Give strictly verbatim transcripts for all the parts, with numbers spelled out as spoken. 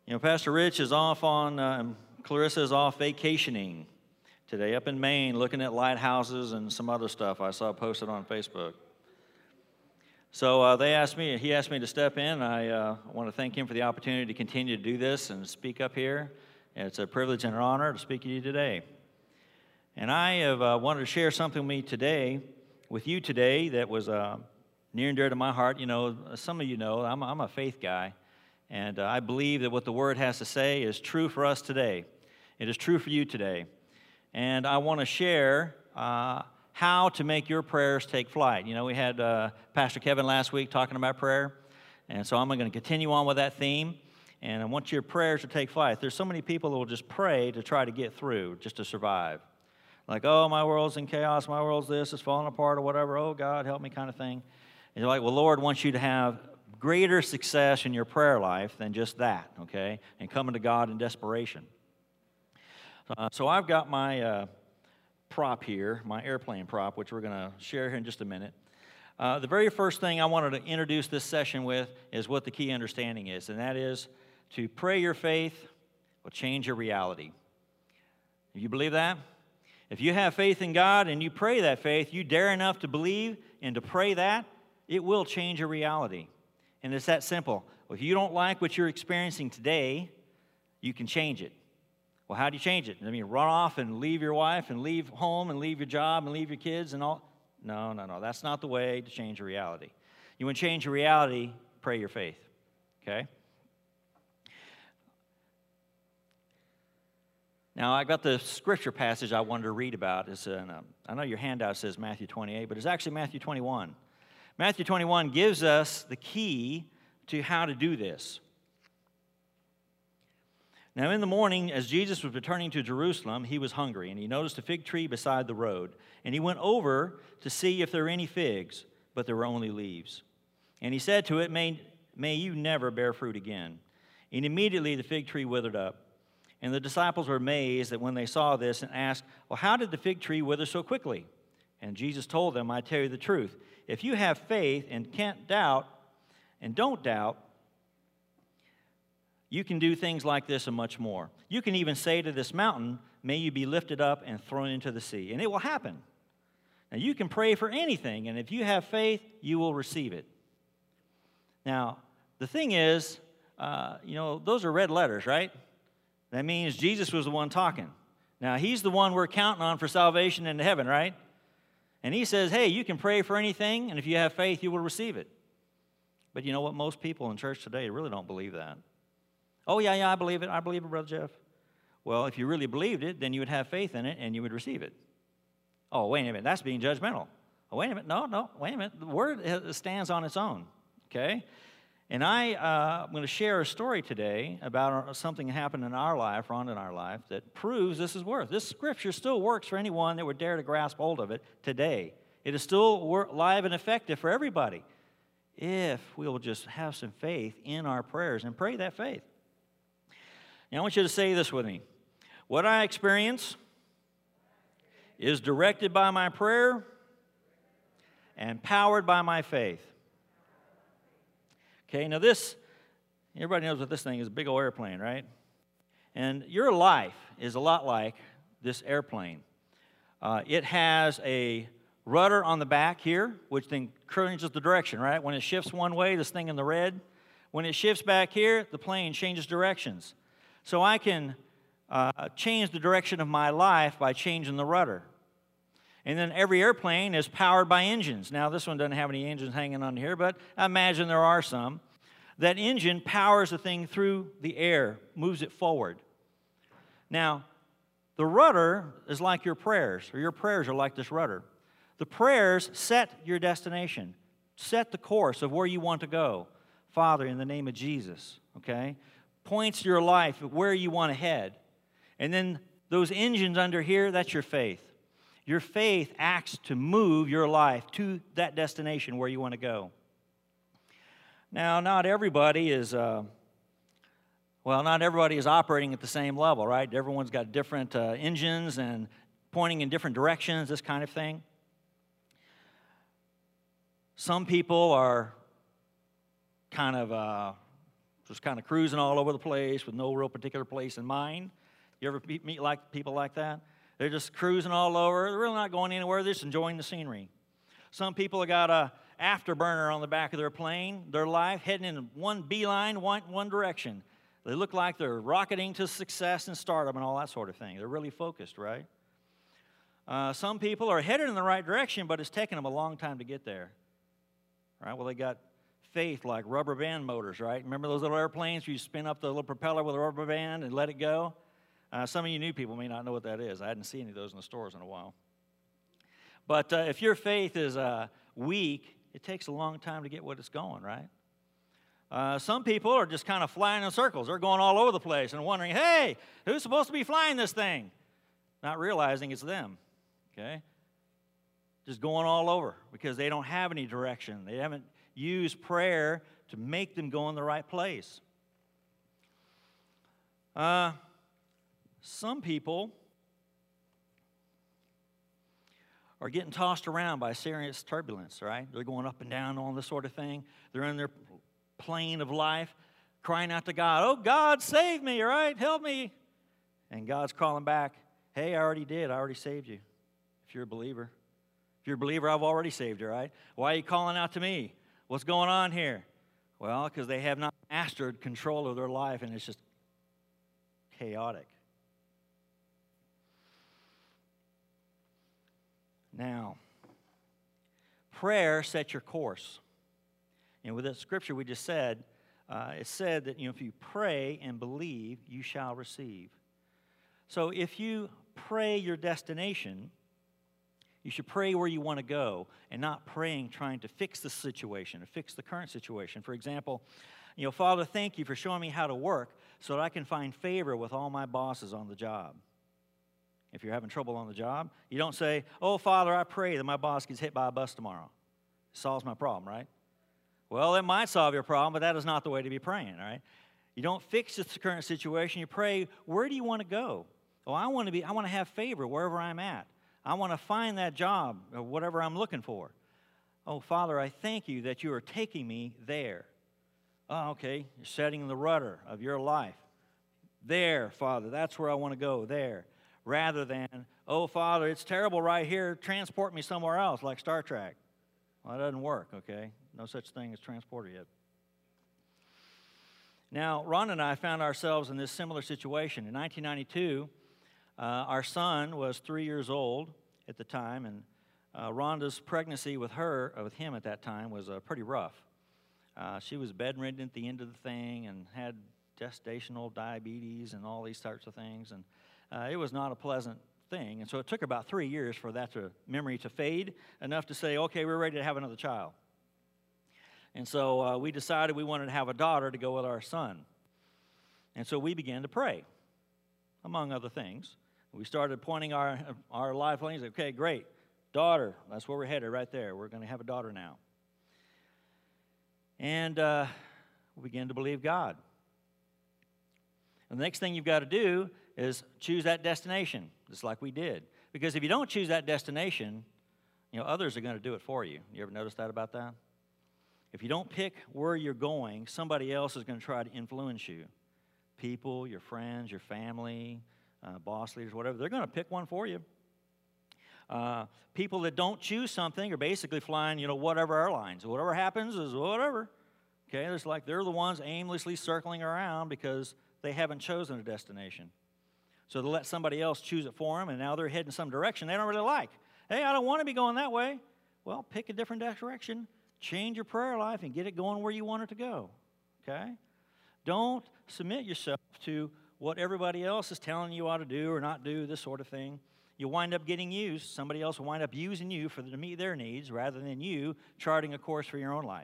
You know, Pastor Rich is off on, uh, Clarissa is off vacationing today up in Maine, looking at lighthouses and some other stuff I saw posted on Facebook. So uh, they asked me, he asked me to step in. I uh, want to thank him for the opportunity to continue to do this and speak up here. It's a privilege and an honor to speak to you today. And I have uh, wanted to share something with me today, with you today, that was uh, near and dear to my heart. You know, some of you know I'm, I'm a faith guy. And uh, I believe that what the Word has to say is true for us today. It is true for you today. And I want to share uh, how to make your prayers take flight. You know, we had uh, Pastor Kevin last week talking about prayer. And so I'm going to continue on with that theme. And I want your prayers to take flight. There's so many people that will just pray to try to get through, just to survive. Like, oh, my world's in chaos, my world's this, it's falling apart or whatever. Oh, God, help me kind of thing. And you're like, well, Lord wants you to have greater success in your prayer life than just that, okay, and coming to God in desperation. Uh, so I've got my uh, prop here, my airplane prop, which we're going to share here in just a minute. Uh, the very first thing I wanted to introduce this session with is what the key understanding is, and that is to pray your faith will change your reality. Do you believe that? If you have faith in God and you pray that faith, you dare enough to believe and to pray that, it will change your reality. And it's that simple. If you don't like what you're experiencing today, you can change it. Well, how do you change it? I mean, run off and leave your wife and leave home and leave your job and leave your kids and all? No, no, no. That's not the way to change your reality. You want to change your reality, pray your faith. Okay? Now, I got the scripture passage I wanted to read about. It's in, um, I know your handout says Matthew twenty-eight, but it's actually Matthew twenty-one. Matthew twenty-one gives us the key to how to do this. Now, in the morning, as Jesus was returning to Jerusalem, he was hungry, and he noticed a fig tree beside the road. And he went over to see if there were any figs, but there were only leaves. And he said to it, May, may you never bear fruit again. And immediately the fig tree withered up. And the disciples were amazed that when they saw this and asked, well, how did the fig tree wither so quickly? And Jesus told them, I tell you the truth. If you have faith and can't doubt, and don't doubt, you can do things like this and much more. You can even say to this mountain, may you be lifted up and thrown into the sea, and it will happen. Now, you can pray for anything, and if you have faith, you will receive it. Now, the thing is, uh, you know, those are red letters, right? That means Jesus was the one talking. Now, he's the one we're counting on for salvation into heaven, right? And he says, hey, you can pray for anything, and if you have faith, you will receive it. But you know what? Most people in church today really don't believe that. Oh, yeah, yeah, I believe it. I believe it, Brother Jeff. Well, if you really believed it, then you would have faith in it, and you would receive it. Oh, wait a minute. That's being judgmental. Oh, wait a minute. No, no, wait a minute. The Word stands on its own, okay? And I, uh, I'm going to share a story today about something that happened in our life, Rhonda in our life, that proves this is worth. This scripture still works for anyone that would dare to grasp hold of it today. It is still work, live and effective for everybody if we will just have some faith in our prayers and pray that faith. Now, I want you to say this with me. What I experience is directed by my prayer and powered by my faith. Okay, now this, everybody knows what this thing is, a big old airplane, right? And your life is a lot like this airplane. Uh, it has a rudder on the back here, which then changes the direction, right? When it shifts one way, this thing in the red. When it shifts back here, the plane changes directions. So I can uh, change the direction of my life by changing the rudder. And then every airplane is powered by engines. Now, this one doesn't have any engines hanging on here, but I imagine there are some. That engine powers the thing through the air, moves it forward. Now, the rudder is like your prayers, or your prayers are like this rudder. The prayers set your destination, set the course of where you want to go. Father, in the name of Jesus, okay? Points your life at where you want to head. And then those engines under here, that's your faith. Your faith acts to move your life to that destination where you want to go. Now, not everybody is, uh, well, not everybody is operating at the same level, right? Everyone's got different uh, engines and pointing in different directions, this kind of thing. Some people are kind of uh, just kind of cruising all over the place with no real particular place in mind. You ever meet like people like that? They're just cruising all over. They're really not going anywhere. They're just enjoying the scenery. Some people have got a afterburner on the back of their plane, their life, heading in one beeline, one, one direction. They look like they're rocketing to success and stardom and all that sort of thing. They're really focused, right? Uh, some people are headed in the right direction, but it's taken them a long time to get there. Right? Well, they got faith like rubber band motors, right? Remember those little airplanes where you spin up the little propeller with a rubber band and let it go? Uh, some of you new people may not know what that is. I hadn't seen any of those in the stores in a while. But uh, if your faith is uh, weak, it takes a long time to get what it's going, right? Uh, some people are just kind of flying in circles. They're going all over the place and wondering, hey, who's supposed to be flying this thing? Not realizing it's them, okay? Just going all over because they don't have any direction. They haven't used prayer to make them go in the right place. Uh, some people are getting tossed around by serious turbulence, right? They're going up and down on this sort of thing. They're in their plane of life, crying out to God, oh, God, save me, all right? Help me. And God's calling back, hey, I already did. I already saved you, if you're a believer. If you're a believer, I've already saved you, right? Why are you calling out to me? What's going on here? Well, because they have not mastered control of their life, and it's just chaotic. Now, prayer sets your course. And with that scripture we just said, uh, it said that, you know, if you pray and believe, you shall receive. So if you pray your destination, you should pray where you want to go and not praying trying to fix the situation or fix the current situation. For example, you know, Father, thank you for showing me how to work so that I can find favor with all my bosses on the job. If you're having trouble on the job, you don't say, oh, Father, I pray that my boss gets hit by a bus tomorrow. It solves my problem, right? Well, it might solve your problem, but that is not the way to be praying, all right? You don't fix the current situation. You pray, where do you want to go? Oh, I want to be, I want to have favor wherever I'm at. I want to find that job or whatever I'm looking for. Oh, Father, I thank you that you are taking me there. Oh, okay, you're setting the rudder of your life. There, Father, that's where I want to go, there. Rather than, oh, Father, it's terrible right here, transport me somewhere else, like Star Trek. Well, that doesn't work, okay? No such thing as transporter yet. Now, Ron and I found ourselves in this similar situation. In nineteen ninety-two, uh, our son was three years old at the time, and uh, Rhonda's pregnancy with her, uh, with him at that time, was uh, pretty rough. Uh, she was bedridden at the end of the thing and had gestational diabetes and all these types of things, and uh, it was not a pleasant thing. And so it took about three years for that to, memory to fade enough to say, okay, we're ready to have another child. And so uh, we decided we wanted to have a daughter to go with our son. And so we began to pray, among other things. We started pointing our, our life lanes. Okay, great, daughter, that's where we're headed right there. We're going to have a daughter now. And uh, we began to believe God. And the next thing you've got to do is choose that destination, just like we did. Because if you don't choose that destination, you know, others are going to do it for you. You ever notice that about that? If you don't pick where you're going, somebody else is going to try to influence you. People, your friends, your family, uh, boss leaders, whatever, they're going to pick one for you. Uh, people that don't choose something are basically flying, you know, whatever airlines. Whatever happens is whatever. Okay, it's like they're the ones aimlessly circling around because they haven't chosen a destination. So they'll let somebody else choose it for them, and now they're heading some direction they don't really like. Hey, I don't want to be going that way. Well, pick a different direction. Change your prayer life and get it going where you want it to go, okay? Don't submit yourself to what everybody else is telling you ought to do or not do, this sort of thing. You'll wind up getting used. Somebody else will wind up using you for them to meet their needs rather than you charting a course for your own life.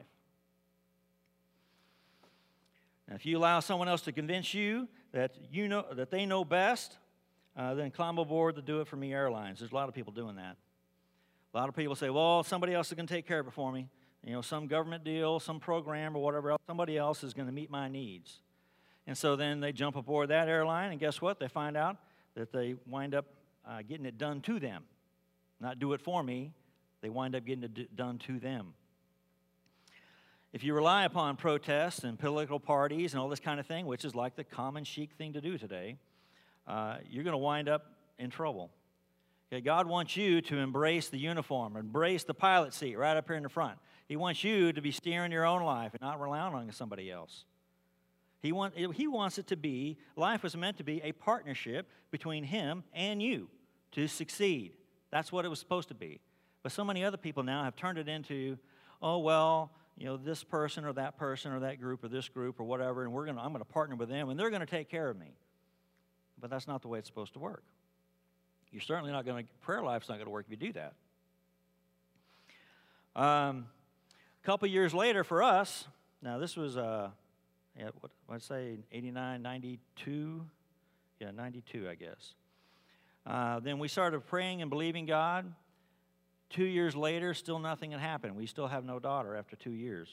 Now, if you allow someone else to convince you that you know that they know best, uh, then climb aboard the Do It For Me Airlines. There's a lot of people doing that. A lot of people say, well, somebody else is going to take care of it for me. You know, some government deal, some program or whatever else, somebody else is going to meet my needs. And so then they jump aboard that airline, and guess what? They find out that they wind up uh, getting it done to them. Not do it for me. They wind up getting it d- done to them. If you rely upon protests and political parties and all this kind of thing, which is like the common chic thing to do today, uh, you're going to wind up in trouble. Okay, God wants you to embrace the uniform, embrace the pilot seat right up here in the front. He wants you to be steering your own life and not relying on somebody else. He, want, he wants it to be, life was meant to be a partnership between him and you to succeed. That's what it was supposed to be. But so many other people now have turned it into, oh, well, you know, this person or that person or that group or this group or whatever, and we're gonna, I'm going to partner with them, and they're going to take care of me. But that's not the way it's supposed to work. You're certainly not going to, prayer life's not going to work if you do that. Um, a couple years later for us, now this was, uh, yeah, what I'd say, eighty-nine, ninety-two, yeah, ninety-two, I guess. Uh, then we started praying and believing God. Two years later, still nothing had happened. We still have no daughter after two years.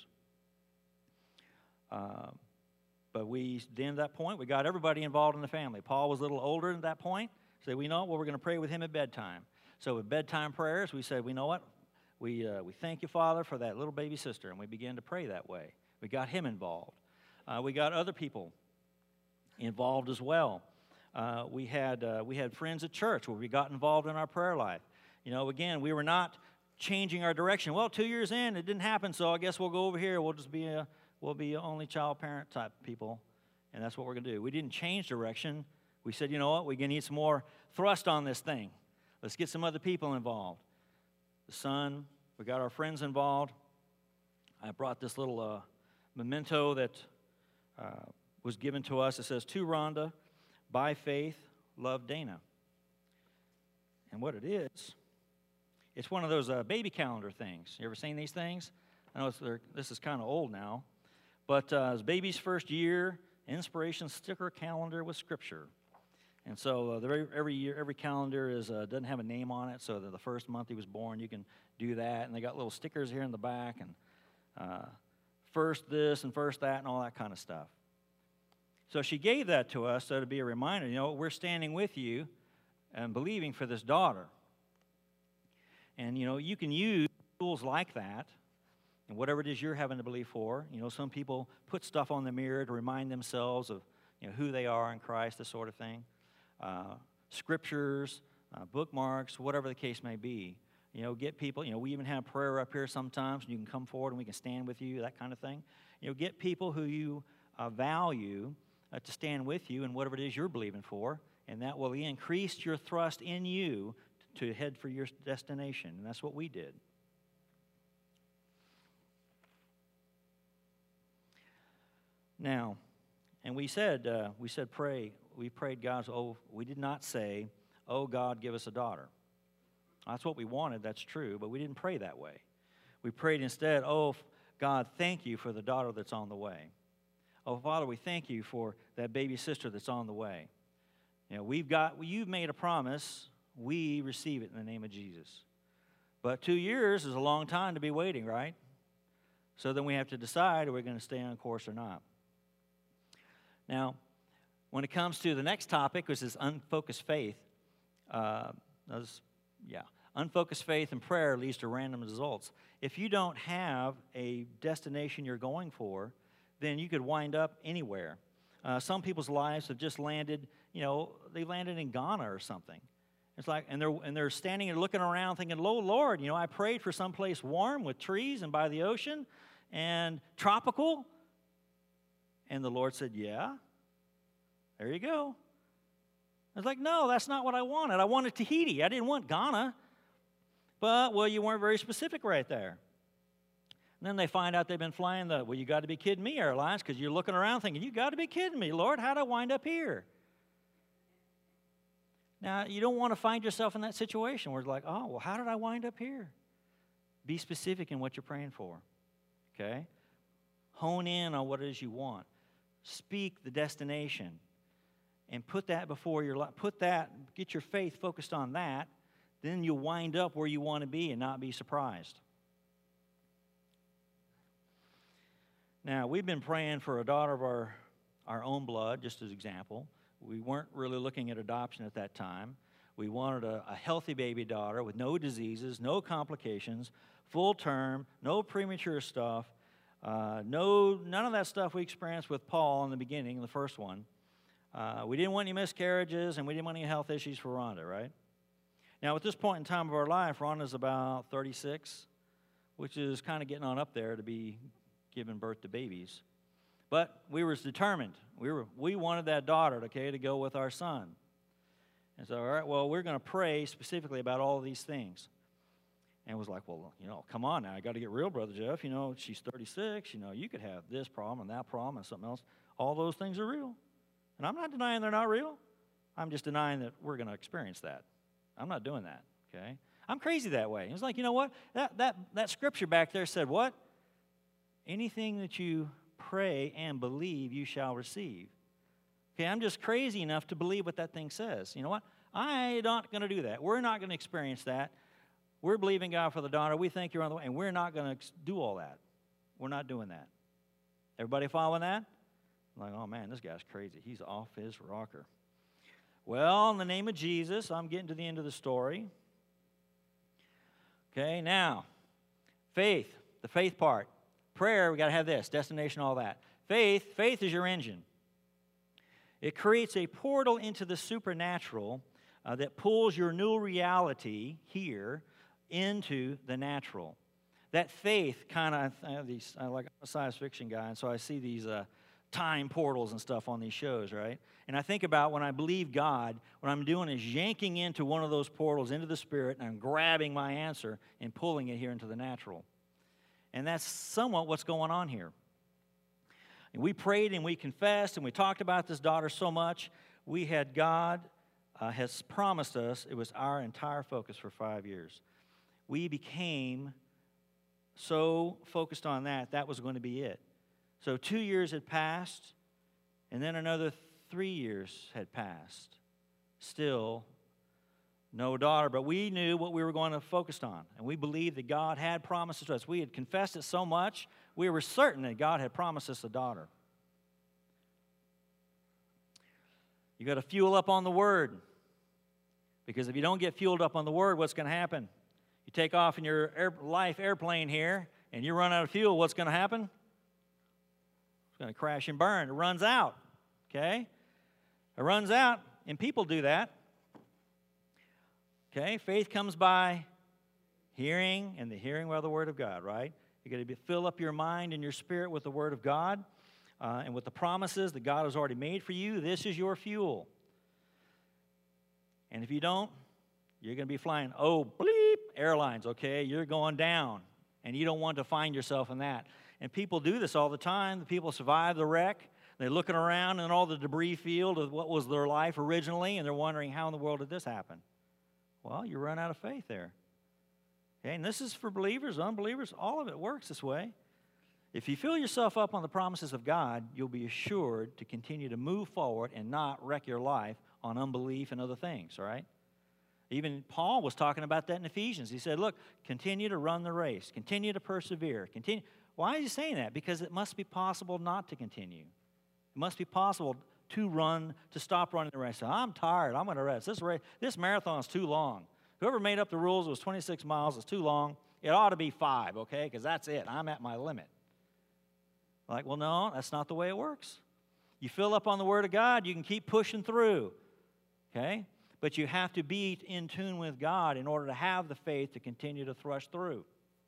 Uh, but we, then at that point, we got everybody involved in the family. Paul was a little older at that point. So we know what, well, we're going to pray with him at bedtime. So with bedtime prayers, we said, we know what? We, uh, we thank you, Father, for that little baby sister. And we began to pray that way. We got him involved. Uh, we got other people involved as well. Uh, we had uh, we had friends at church where we got involved in our prayer life. You know, again, we were not changing our direction. Well, two years in, it didn't happen, so I guess we'll go over here. We'll just be a we'll be only child parent type people, and that's what we're going to do. We didn't change direction. We said, you know what, we're going to need some more thrust on this thing. Let's get some other people involved. The son, we got our friends involved. I brought this little uh, memento that uh, was given to us. It says, to Rhonda, by faith, love Dana. And what it is, it's one of those uh, baby calendar things. You ever seen these things? I know it's, this is kind of old now. But uh, it's baby's first year, inspiration sticker calendar with scripture. And so uh, the, every year, every calendar is uh, doesn't have a name on it, so that the first month he was born, you can do that. And they got little stickers here in the back, and uh, first this and first that and all that kind of stuff. So she gave that to us so to be a reminder, you know, we're standing with you and believing for this daughter. And, you know, you can use tools like that, and whatever it is you're having to believe for. You know, some people put stuff on the mirror to remind themselves of, you know, who they are in Christ, this sort of thing. Uh, scriptures, uh, bookmarks, whatever the case may be. You know, get people, you know, we even have prayer up here sometimes, and you can come forward and we can stand with you, that kind of thing. You know, get people who you uh, value uh, to stand with you in whatever it is you're believing for, and that will increase your thrust in you to head for your destination, and that's what we did. Now, and we said, uh, we said pray, we prayed God's, oh, we did not say, oh, God, give us a daughter. That's what we wanted, that's true, but we didn't pray that way. We prayed instead, oh, God, thank you for the daughter that's on the way. Oh, Father, we thank you for that baby sister that's on the way. You know, we've got, you've made a promise, we receive it in the name of Jesus. But two years is a long time to be waiting, right? So then we have to decide, are we going to stay on course or not? Now, when it comes to the next topic, which is unfocused faith, uh, those, yeah, unfocused faith and prayer leads to random results. If you don't have a destination you're going for, then you could wind up anywhere. Uh, some people's lives have just landed, you know, they landed in Ghana or something. It's like, and they're and they're standing and looking around, thinking, "Oh Lord, you know, I prayed for someplace warm with trees and by the ocean, and tropical." And the Lord said, "Yeah, there you go." I was like, "No, that's not what I wanted. I wanted Tahiti. I didn't want Ghana." But well, you weren't very specific right there. And then they find out they've been flying the, well, you got to be kidding me, airlines, because you're looking around thinking, you got to be kidding me, Lord, how'd I wind up here? Now, you don't want to find yourself in that situation where it's like, oh, well, how did I wind up here? Be specific in what you're praying for, okay? Hone in on what it is you want. Speak the destination and put that before your life. Put that, get your faith focused on that. Then you'll wind up where you want to be and not be surprised. Now, we've been praying for a daughter of our, our own blood, just as an example. We weren't really looking at adoption at that time. We wanted a, a healthy baby daughter with no diseases, no complications, full term, no premature stuff, Uh, no, none of that stuff we experienced with Paul in the beginning, the first one. Uh, we didn't want any miscarriages, and we didn't want any health issues for Rhonda, right? Now, at this point in time of our life, Rhonda's about thirty-six, which is kind of getting on up there to be giving birth to babies. But we were determined. We were we wanted that daughter, okay, to go with our son. And so, all right, well, we're going to pray specifically about all of these things. And it was like, well, you know, come on now. I got to get real, Brother Jeff. You know, she's thirty-six. You know, you could have this problem and that problem and something else. All those things are real. And I'm not denying they're not real. I'm just denying that we're going to experience that. I'm not doing that, okay? I'm crazy that way. It's like, you know what? That, that, that scripture back there said what? Anything that you pray and believe, you shall receive. Okay, I'm just crazy enough to believe what that thing says. You know what? I'm not going to do that. We're not going to experience that. We're believing God for the daughter. We think you're on the way, and we're not going to do all that. We're not doing that. Everybody following that? I'm like, oh, man, this guy's crazy. He's off his rocker. Well, in the name of Jesus, I'm getting to the end of the story. Okay, now, faith, the faith part. Prayer, we got to have this, destination, all that. Faith, faith is your engine. It creates a portal into the supernatural uh, that pulls your new reality here into the natural. That faith kind of, I have these, I like I'm a science fiction guy, and so I see these uh, time portals and stuff on these shows, right? And I think about when I believe God, what I'm doing is yanking into one of those portals into the Spirit, and I'm grabbing my answer and pulling it here into the natural. And that's somewhat what's going on here. And we prayed and we confessed and we talked about this daughter so much. We had God uh, has promised us, it was our entire focus for five years. We became so focused on that, that was going to be it. So two years had passed, and then another three years had passed. Still no daughter, but we knew what we were going to focus on, and we believed that God had promises to us. We had confessed it so much, we were certain that God had promised us a daughter. You got to fuel up on the Word, because if you don't get fueled up on the Word, what's going to happen? You take off in your air, life airplane here, and you run out of fuel, what's going to happen? It's going to crash and burn. It runs out, okay? It runs out, and people do that. Okay, faith comes by hearing, and the hearing by the Word of God, right? You got to fill up your mind and your spirit with the Word of God uh, and with the promises that God has already made for you. This is your fuel. And if you don't, you're going to be flying, oh, bleep, airlines, okay? You're going down, and you don't want to find yourself in that. And people do this all the time. The people survive the wreck. They're looking around in all the debris field of what was their life originally, and they're wondering, how in the world did this happen? Well, you run out of faith there. Okay, and this is for believers, unbelievers, all of it works this way. If you fill yourself up on the promises of God, you'll be assured to continue to move forward and not wreck your life on unbelief and other things, all right? Even Paul was talking about that in Ephesians. He said, look, continue to run the race. Continue to persevere. Continue. Why is he saying that? Because it must be possible not to continue. It must be possible to run, to stop running the race. So, I'm tired. I'm going to rest. This race, this marathon is too long. Whoever made up the rules, it was twenty-six miles. It's too long. It ought to be five, okay? Because that's it. I'm at my limit. Like, well, no, that's not the way it works. You fill up on the Word of God, you can keep pushing through, okay? But you have to be in tune with God in order to have the faith to continue to thrust through.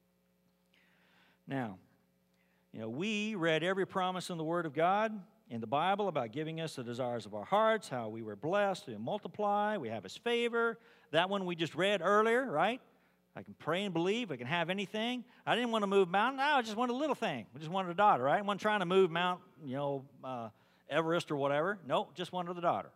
Now, you know, we read every promise in the Word of God in the Bible about giving us the desires of our hearts, how we were blessed to multiply, we have His favor. That one we just read earlier, right? I can pray and believe, I can have anything. I didn't want to move mountain, no, I just wanted a little thing. I just wanted a daughter, right? I wasn't trying to move Mount, you know, uh, Everest or whatever. Nope, just wanted the daughter.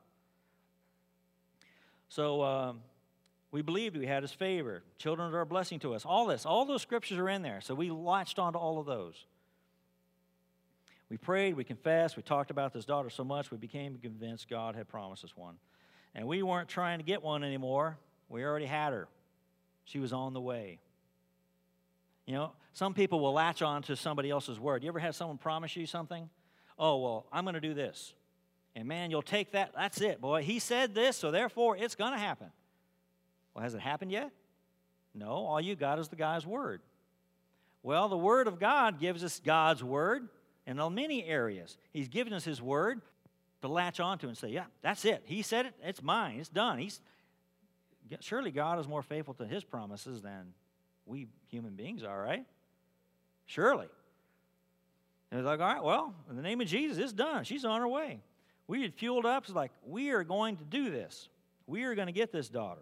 So um, we believed we had His favor. Children are a blessing to us. All this, all those scriptures are in there. So we latched onto all of those. We prayed, we confessed, we talked about this daughter so much, we became convinced God had promised us one. And we weren't trying to get one anymore. We already had her. She was on the way. You know, some people will latch on to somebody else's word. You ever had someone promise you something? Oh, well, I'm going to do this. And man, you'll take that. That's it, boy. He said this, so therefore it's going to happen. Well, has it happened yet? No, all you got is the guy's word. Well, the Word of God gives us God's Word in many areas. He's given us His Word to latch onto and say, yeah, that's it. He said it. It's mine. It's done. He's surely God is more faithful to His promises than we human beings are, right? Surely. And it's like, all right, well, in the name of Jesus, it's done. She's on her way. We had fueled up. It's like, we are going to do this. We are going to get this daughter.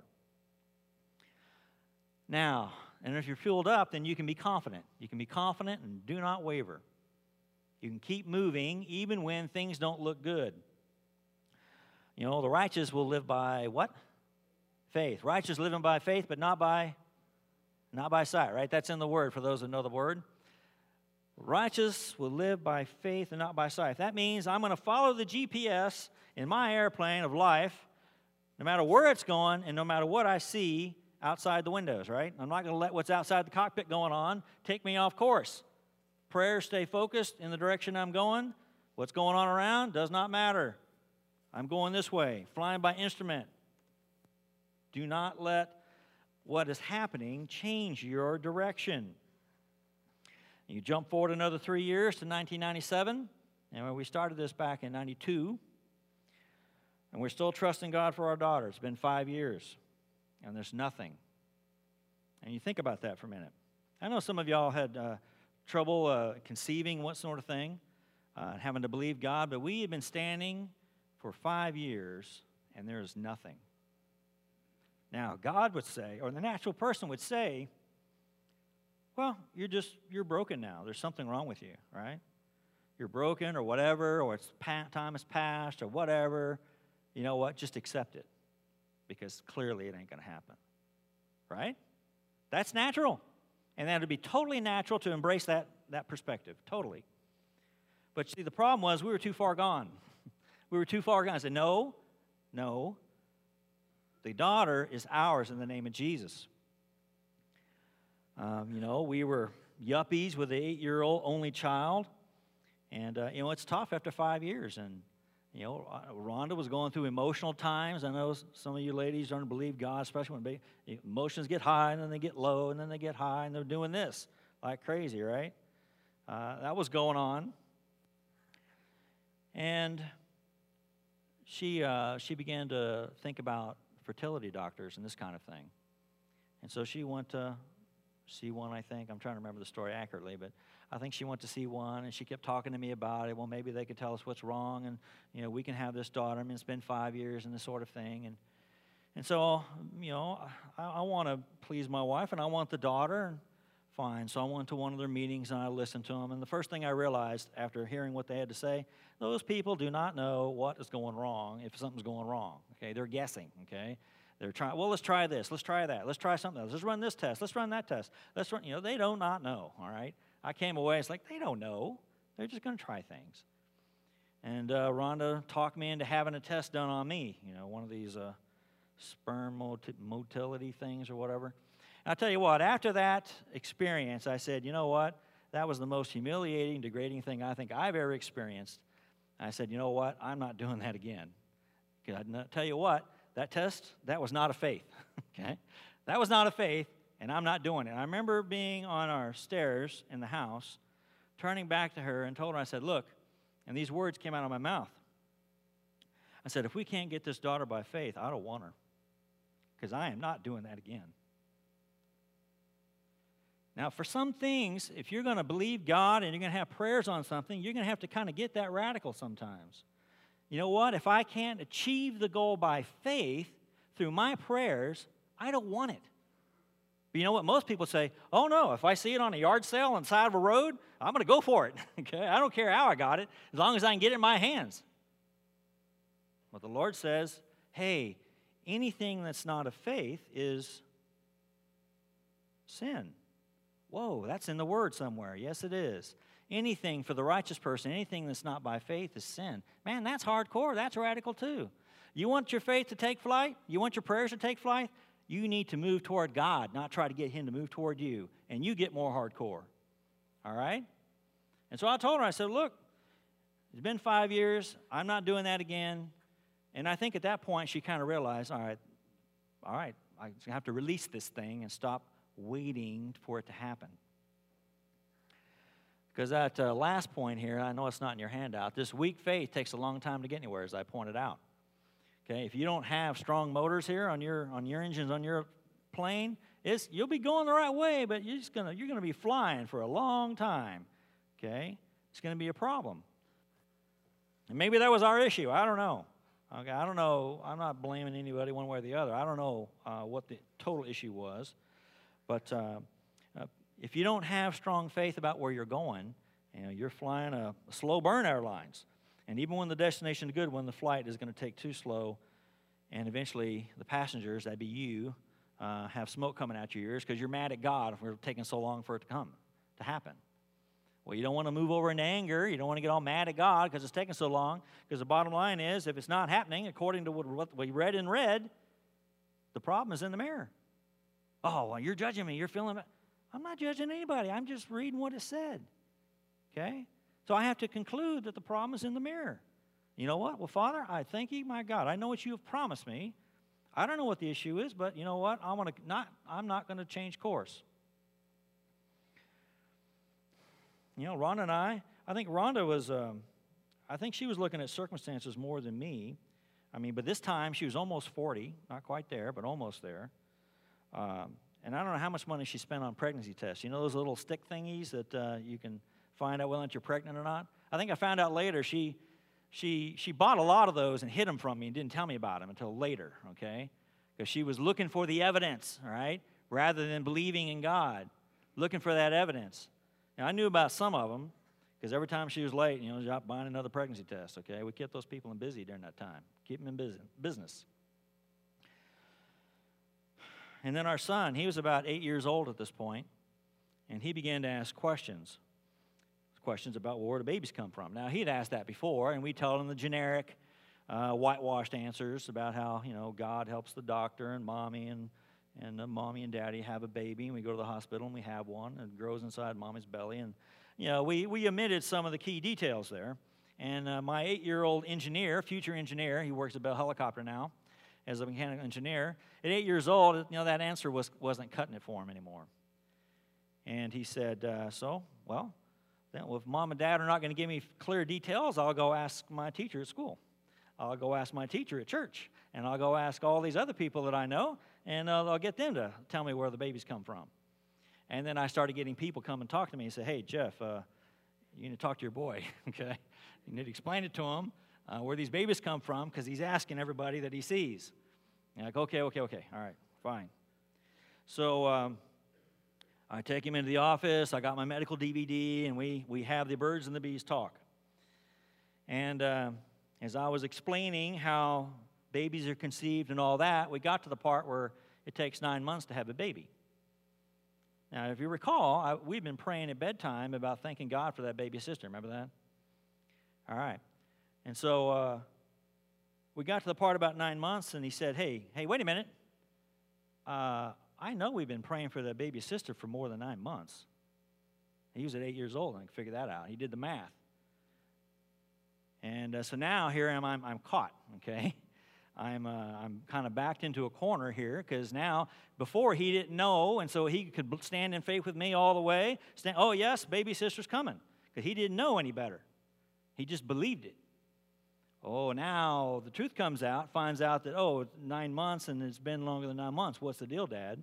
Now, and if you're fueled up, then you can be confident. You can be confident and do not waver. You can keep moving even when things don't look good. You know, the righteous will live by what? Faith. Righteous living by faith, but not by, not by sight, right? That's in the Word for those that know the Word. Righteous will live by faith and not by sight. That means I'm going to follow the G P S in my airplane of life, no matter where it's going and no matter what I see outside the windows, right? I'm not going to let what's outside the cockpit going on take me off course. Prayers stay focused in the direction I'm going. What's going on around does not matter. I'm going this way, flying by instrument. Do not let what is happening change your direction. You jump forward another three years to nineteen ninety-seven, and we started this back in ninety-two, and we're still trusting God for our daughter. It's been five years, and there's nothing. And you think about that for a minute. I know some of y'all had uh, trouble uh, conceiving what sort of thing, uh, having to believe God, but we have been standing for five years, and there is nothing. Now, God would say, or the natural person would say, well, you're just, you're broken now. There's something wrong with you, right? You're broken or whatever, or it's pa- time has passed or whatever. You know what? Just accept it because clearly it ain't going to happen, right? That's natural. And that would be totally natural to embrace that, that perspective, totally. But see, the problem was we were too far gone. We were too far gone. I said, no, no. The daughter is ours in the name of Jesus. Um, you know, we were yuppies with an eight-year-old only child. And, uh, you know, it's tough after five years. And, you know, Rhonda was going through emotional times. I know some of you ladies don't believe God, especially when they, emotions get high and then they get low and then they get high and they're doing this like crazy, right? Uh, that was going on. And she, uh, she began to think about fertility doctors and this kind of thing. And so she went to see one, I think. I'm trying to remember the story accurately, but I think she went to see one, and she kept talking to me about it. Well, maybe they could tell us what's wrong, and, you know, we can have this daughter. I mean, it's been five years and this sort of thing. And and so, you know, I, I want to please my wife, and I want the daughter, and fine. So I went to one of their meetings, and I listened to them. And the first thing I realized after hearing what they had to say, those people do not know what is going wrong if something's going wrong. Okay, they're guessing, okay? They're trying, well, let's try this. Let's try that. Let's try something else. Let's run this test. Let's run that test. Let's run, you know, they do not know, all right? I came away, it's like, they don't know. They're just going to try things. And uh, Rhonda talked me into having a test done on me, you know, one of these uh, sperm mot- motility things or whatever. And I'll tell you what, after that experience, I said, you know what? That was the most humiliating, degrading thing I think I've ever experienced. I said, you know what? I'm not doing that again. Because I'll tell you what, that test, that was not a faith, okay? That was not a faith, and I'm not doing it. I remember being on our stairs in the house, turning back to her and told her, I said, look, and these words came out of my mouth. I said, if we can't get this daughter by faith, I don't want her, because I am not doing that again. Now, for some things, if you're going to believe God and you're going to have prayers on something, you're going to have to kind of get that radical sometimes. You know what? If I can't achieve the goal by faith through my prayers, I don't want it. But you know what? Most people say, oh, no, if I see it on a yard sale on the side of a road, I'm going to go for it. Okay? I don't care how I got it, as long as I can get it in my hands. But the Lord says, hey, anything that's not of faith is sin. Whoa, that's in the Word somewhere. Yes, it is. Anything for the righteous person, anything that's not by faith is sin. Man, that's hardcore. That's radical too. You want your faith to take flight? You want your prayers to take flight? You need to move toward God, not try to get Him to move toward you. And you get more hardcore. All right? And so I told her, I said, look, it's been five years. I'm not doing that again. And I think at that point she kind of realized, all right, all right, I have to release this thing and stop waiting for it to happen. Because that uh, last point here, I know it's not in your handout, this weak faith takes a long time to get anywhere, as I pointed out. Okay, if you don't have strong motors here on your on your engines on your plane, it's, you'll be going the right way, but you're just gonna you're gonna be flying for a long time. Okay, it's gonna be a problem. And maybe that was our issue. I don't know. Okay, I don't know. I'm not blaming anybody one way or the other. I don't know uh, what the total issue was, but. Uh, uh, If you don't have strong faith about where you're going, you know, you're flying a, a slow burn airlines. And even when the destination is good, when the flight is going to take too slow, and eventually the passengers, that'd be you, uh, have smoke coming out your ears because you're mad at God if we're taking so long for it to come, to happen. Well, you don't want to move over into anger. You don't want to get all mad at God because it's taking so long. Because the bottom line is, if it's not happening according to what we read in red, the problem is in the mirror. Oh, well, you're judging me. You're feeling... I'm not judging anybody. I'm just reading what it said, okay? So I have to conclude that the problem is in the mirror. You know what? Well, Father, I thank you, my God. I know what you have promised me. I don't know what the issue is, but you know what? I want to not. I'm not going to change course. You know, Rhonda and I. I think Rhonda was. Um, I think she was looking at circumstances more than me. I mean, but this time she was almost forty. Not quite there, but almost there. Um, And I don't know how much money she spent on pregnancy tests. You know those little stick thingies that uh, you can find out whether or not you're pregnant or not? I think I found out later she, she, she bought a lot of those and hid them from me and didn't tell me about them until later, okay? Because she was looking for the evidence, all right, rather than believing in God, looking for that evidence. Now, I knew about some of them because every time she was late, you know, she was out buying another pregnancy test, okay? We kept those people busy during that time, keep them in business. And then our son, he was about eight years old at this point, and he began to ask questions. Questions about well, where do babies come from. Now, he'd asked that before, and we told him the generic, uh, whitewashed answers about how, you know, God helps the doctor and mommy and, and uh, mommy and daddy have a baby, and we go to the hospital and we have one, and it grows inside mommy's belly. And, you know, we, we omitted some of the key details there. And uh, my eight-year-old engineer, future engineer, he works at Bell Helicopter now, as a mechanical engineer, at eight years old, you know, that answer was, wasn't cutting it for him anymore. And he said, uh, so, well, then, well, if mom and dad are not going to give me clear details, I'll go ask my teacher at school. I'll go ask my teacher at church. And I'll go ask all these other people that I know, and uh, I'll get them to tell me where the babies come from. And then I started getting people come and talk to me and say, hey, Jeff, uh, you need to talk to your boy, okay? You need to explain it to him. Uh, where these babies come from, because he's asking everybody that he sees. And like, okay, okay, okay, all right, fine. So um, I take him into the office. I got my medical D V D, and we, we have the birds and the bees talk. And uh, as I was explaining how babies are conceived and all that, we got to the part where it takes nine months to have a baby. Now, if you recall, I, we've been praying at bedtime about thanking God for that baby sister. Remember that? All right. And so uh, we got to the part about nine months, and he said, hey, hey, wait a minute. Uh, I know we've been praying for that baby sister for more than nine months. He was at eight years old, and I could figure that out. He did the math. And uh, so now here I am, I'm, I'm caught, okay? I'm, uh, I'm kind of backed into a corner here because now, before he didn't know, and so he could stand in faith with me all the way. Stand, oh, yes, baby sister's coming, because he didn't know any better. He just believed it. Oh, now the truth comes out, finds out that, oh, nine months and it's been longer than nine months. What's the deal, Dad?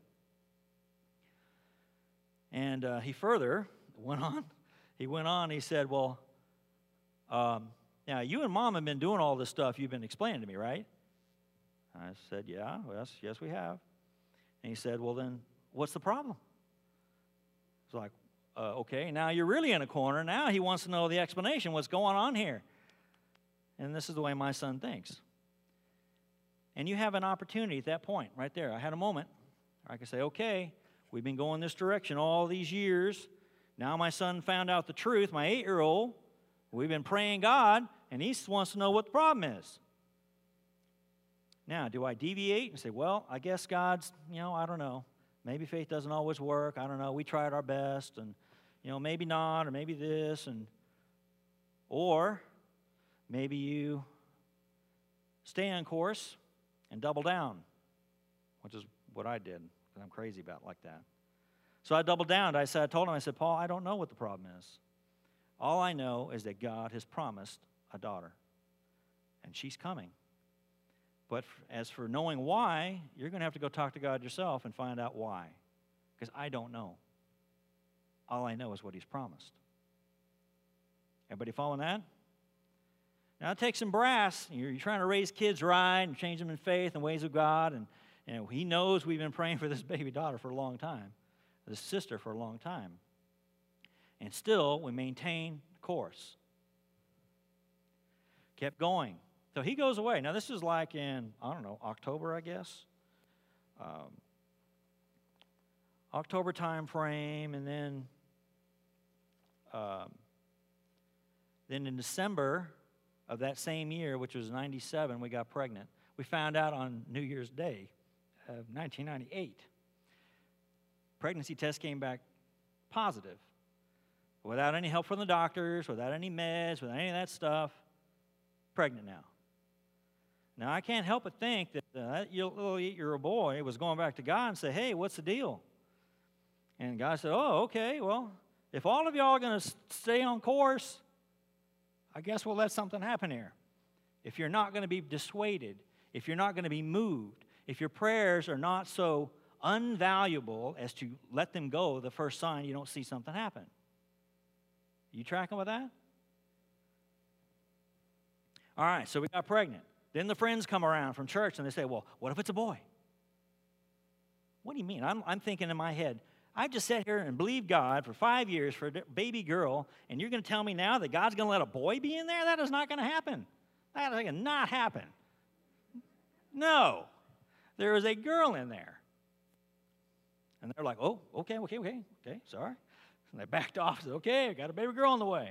And uh, he further went on. He went on, he said, well, um, now you and Mom have been doing all this stuff you've been explaining to me, right? I said, yeah, yes, yes, we have. And he said, well, then what's the problem? It's like, uh, okay, now you're really in a corner. Now he wants to know the explanation, what's going on here. And this is the way my son thinks. And you have an opportunity at that point, right there. I had a moment. I could say, okay, we've been going this direction all these years. Now my son found out the truth, my eight-year-old. We've been praying God, and he wants to know what the problem is. Now, do I deviate and say, well, I guess God's, you know, I don't know. Maybe faith doesn't always work. I don't know. We tried our best, and, you know, maybe not, or maybe this, and, or maybe you stay on course and double down, which is what I did, because I'm crazy about it like that. So I doubled down. I said, I told him, I said, Paul, I don't know what the problem is. All I know is that God has promised a daughter, and she's coming. But as for knowing why, you're going to have to go talk to God yourself and find out why, because I don't know. All I know is what he's promised. Everybody following that? Now, it takes some brass. You're, you're trying to raise kids right and change them in faith and ways of God. And, and he knows we've been praying for this baby daughter for a long time, this sister for a long time. And still, we maintain course. Kept going. So he goes away. Now, this is like in, I don't know, October, I guess. Um, October time frame, and then, um, then in December of that same year, which was ninety-seven, we got pregnant. We found out on New Year's Day of nineteen ninety-eight. Pregnancy test came back positive. Without any help from the doctors, without any meds, without any of that stuff, pregnant now. Now, I can't help but think that uh, that little eight-year-old boy was going back to God and say, hey, what's the deal? And God said, oh, okay, well, if all of y'all are going to stay on course, I guess we'll let something happen here. If you're not going to be dissuaded, if you're not going to be moved, if your prayers are not so unvaluable as to let them go the first sign you don't see something happen. You tracking with that? All right, so we got pregnant. Then the friends come around from church and they say, well, what if it's a boy? What do you mean? I'm, I'm thinking in my head, I've just sat here and believed God for five years for a baby girl, and you're going to tell me now that God's going to let a boy be in there? That is not going to happen. That is going to not happen. No. There is a girl in there. And they're like, oh, okay, okay, okay, okay, sorry. And they backed off and said, okay, I got a baby girl on the way.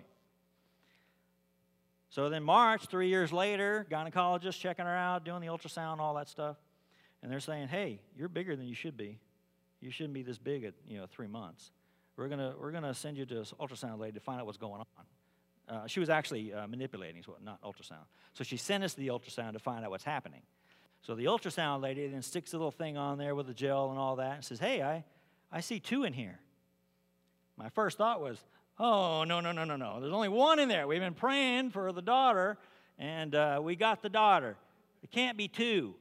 So then March, three years later, gynecologist checking her out, doing the ultrasound, all that stuff. And they're saying, hey, you're bigger than you should be. You shouldn't be this big at, you know, three months. We're gonna we're gonna send you to an ultrasound lady to find out what's going on. Uh, she was actually uh, manipulating, so not ultrasound. So she sent us the ultrasound to find out what's happening. So the ultrasound lady then sticks a little thing on there with the gel and all that and says, hey, I, I see two in here. My first thought was, oh, no, no, no, no, no. There's only one in there. We've been praying for the daughter, and uh, we got the daughter. It can't be two.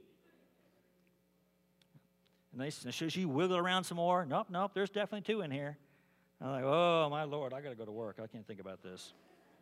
And they, so she wiggled around some more. Nope, nope, there's definitely two in here. I'm like, oh, my Lord, I got to go to work. I can't think about this.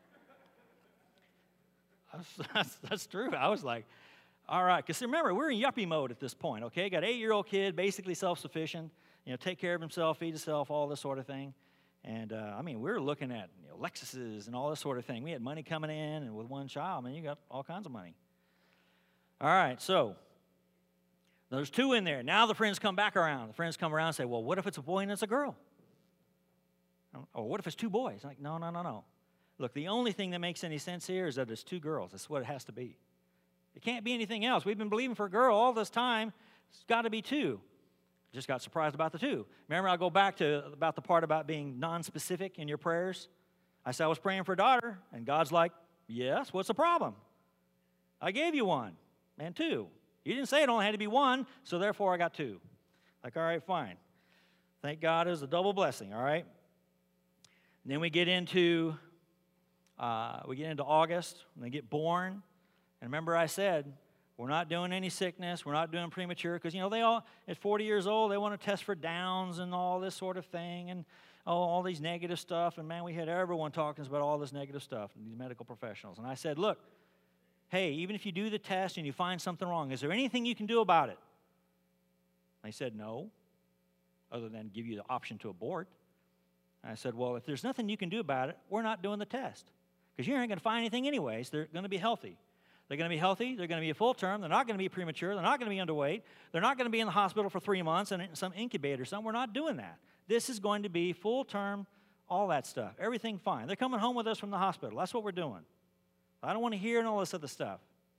That's, that's, that's true. I was like, all right. Because remember, we're in yuppie mode at this point, okay? Got an eight-year-old kid, basically self-sufficient, you know, take care of himself, feed himself, all this sort of thing. And, uh, I mean, we were looking at you know, Lexuses and all this sort of thing. We had money coming in, and with one child, I mean, you got all kinds of money. All right, so there's two in there. Now the friends come back around. The friends come around and say, well, what if it's a boy and it's a girl? Or what if it's two boys? I'm like, no, no, no, no. Look, the only thing that makes any sense here is that it's two girls. That's what it has to be. It can't be anything else. We've been believing for a girl all this time. It's got to be two. Just got surprised about the two. Remember, I'll go back to about the part about being non-specific in your prayers. I said I was praying for a daughter, and God's like, yes, what's the problem? I gave you one and two. You didn't say it only had to be one, so therefore I got two. Like, all right, fine. Thank God it was a double blessing, all right? And then we get into uh, we get into August, and they get born. And remember I said, we're not doing any sickness. We're not doing premature because, you know, they all, at forty years old, they want to test for Downs and all this sort of thing and oh, all these negative stuff. And, man, we had everyone talking about all this negative stuff, these medical professionals. And I said, look, hey, even if you do the test and you find something wrong, is there anything you can do about it? They said no, other than give you the option to abort. And I said, well, if there's nothing you can do about it, we're not doing the test because you ain't going to find anything anyways. They're going to be healthy. They're going to be healthy. They're going to be a full term. They're not going to be premature. They're not going to be underweight. They're not going to be in the hospital for three months and in some incubator or something. We're not doing that. This is going to be full term, all that stuff. Everything fine. They're coming home with us from the hospital. That's what we're doing. I don't want to hear all this other stuff.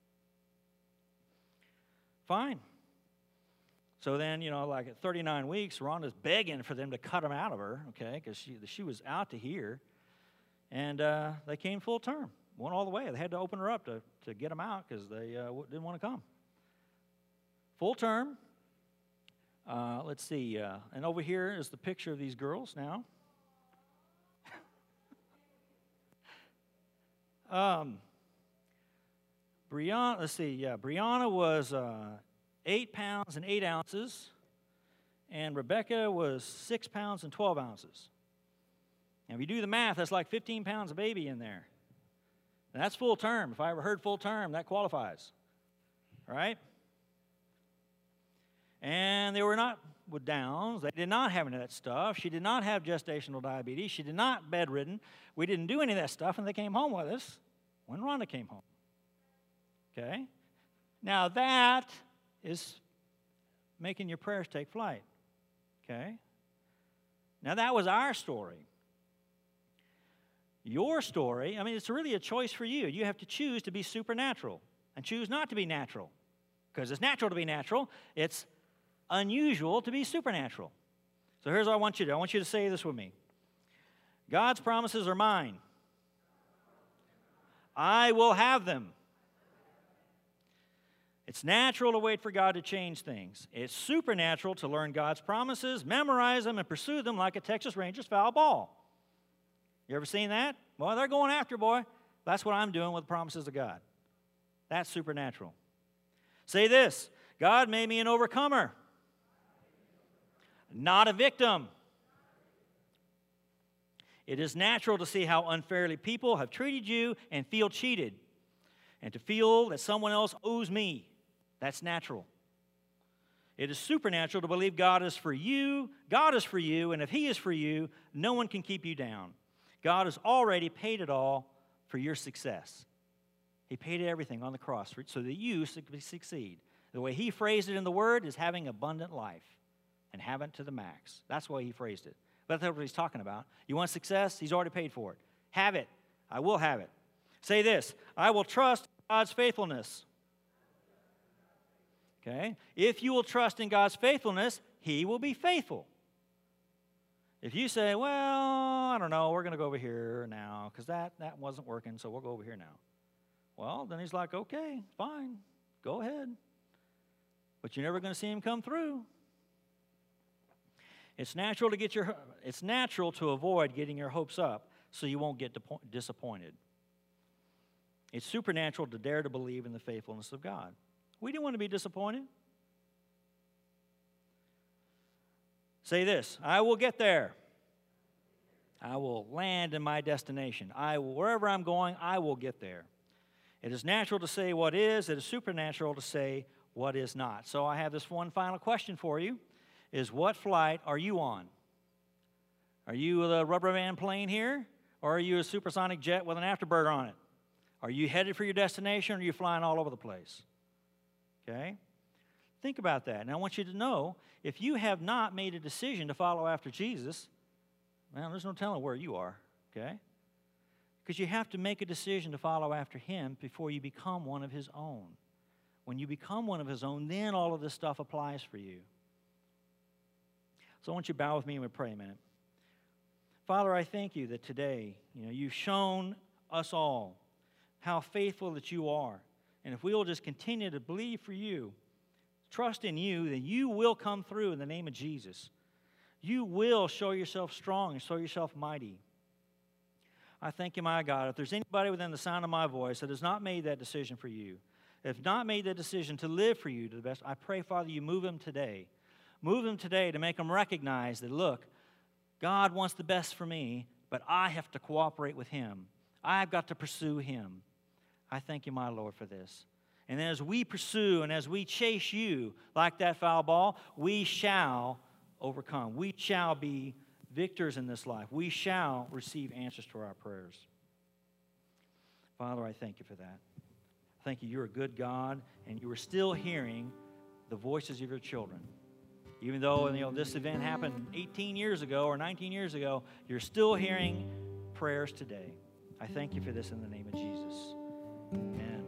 Fine. So then, you know, like at thirty-nine weeks, Rhonda's begging for them to cut them out of her, okay, because she, she was out to here. And uh, they came full term. Went all the way. They had to open her up to, to get them out because they uh, didn't want to come. Full term. Uh, let's see. Uh, and over here is the picture of these girls now. Um, Brianna, let's see, yeah, Brianna was uh, eight pounds and eight ounces, and Rebecca was six pounds and twelve ounces. And if you do the math, that's like fifteen pounds of baby in there. And that's full term. If I ever heard full term, that qualifies. All right? And they were not with Downs. They did not have any of that stuff. She did not have gestational diabetes. She did not bedridden. We didn't do any of that stuff, and they came home with us when Rhonda came home. Okay? Now that is making your prayers take flight. Okay? Now that was our story. Your story, I mean, it's really a choice for you. You have to choose to be supernatural and choose not to be natural. Because it's natural to be natural. It's unusual to be supernatural. So here's what I want you to do. I want you to say this with me. God's promises are mine. I will have them. It's natural to wait for God to change things. It's supernatural to learn God's promises, memorize them, and pursue them like a Texas Rangers foul ball. You ever seen that? Well, they're going after, boy. That's what I'm doing with the promises of God. That's supernatural. Say this, God made me an overcomer, not a victim. It is natural to see how unfairly people have treated you and feel cheated, and to feel that someone else owes me. That's natural. It is supernatural to believe God is for you, God is for you, and if He is for you, no one can keep you down. God has already paid it all for your success. He paid everything on the cross so that you succeed. The way He phrased it in the Word is having abundant life and have it to the max. That's the way He phrased it. But that's what He's talking about. You want success? He's already paid for it. Have it. I will have it. Say this, I will trust God's faithfulness. Okay? If you will trust in God's faithfulness, He will be faithful. If you say, well, I don't know, we're going to go over here now because that, that wasn't working, so we'll go over here now. Well, then He's like, okay, fine, go ahead. But you're never going to see Him come through. It's natural to get your, it's natural to avoid getting your hopes up so you won't get disappointed. It's supernatural to dare to believe in the faithfulness of God. We didn't want to be disappointed. Say this, I will get there. I will land in my destination. I will, wherever I'm going, I will get there. It is natural to say what is. It is supernatural to say what is not. So I have this one final question for you, is what flight are you on? Are you the rubber band plane here, or are you a supersonic jet with an afterburner on it? Are you headed for your destination, or are you flying all over the place? Okay? Think about that. And I want you to know, if you have not made a decision to follow after Jesus, well, there's no telling where you are, okay? Because you have to make a decision to follow after Him before you become one of His own. When you become one of His own, then all of this stuff applies for you. So I want you to bow with me and we pray a minute. Father, I thank You that today, you know, You've shown us all how faithful that You are. And if we will just continue to believe for You, trust in You, then You will come through in the name of Jesus. You will show Yourself strong and show Yourself mighty. I thank You, my God, if there's anybody within the sound of my voice that has not made that decision for You, if not made that decision to live for You to the best, I pray, Father, You move them today. Move them today to make them recognize that, look, God wants the best for me, but I have to cooperate with Him. I've got to pursue Him. I thank You, my Lord, for this. And as we pursue and as we chase You like that foul ball, we shall overcome. We shall be victors in this life. We shall receive answers to our prayers. Father, I thank You for that. Thank You, You're a good God, and You are still hearing the voices of Your children. Even though, you know, this event happened eighteen years ago or nineteen years ago, You're still hearing prayers today. I thank You for this in the name of Jesus. And